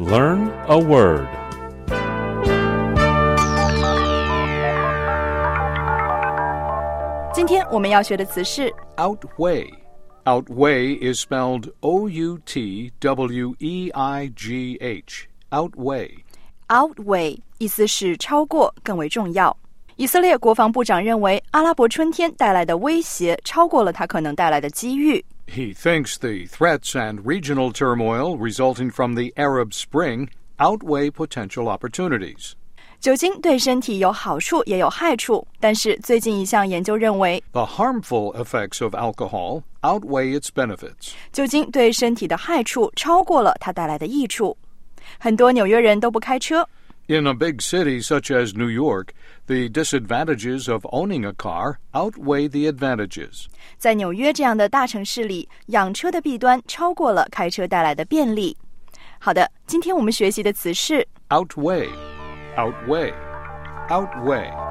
Learn a word. 今天我们要学的词是 outweigh. Outweigh is spelled O-U-T-W-E-I-G-H. Outweigh. outweigh 意思是超过，更为重要。以色列国防部长认为阿拉伯春天带来的威胁超过了它可能带来的机遇。 He thinks the threats and regional turmoil resulting from the Arab Spring outweigh potential opportunities. 酒精对身体有好处也有害处，但是最近一项研究认为 The harmful effects of alcohol outweigh its benefits. 酒精对身体的害处超过了它带来的益处。很多纽约人都不开车。 In a big city such as New York, the disadvantages of owning a car outweigh the advantages. 在纽约这样的大城市里，养车的弊端超过了开车带来的便利。好的，今天我们学习的词是 Outweigh. Outweigh. Outweigh.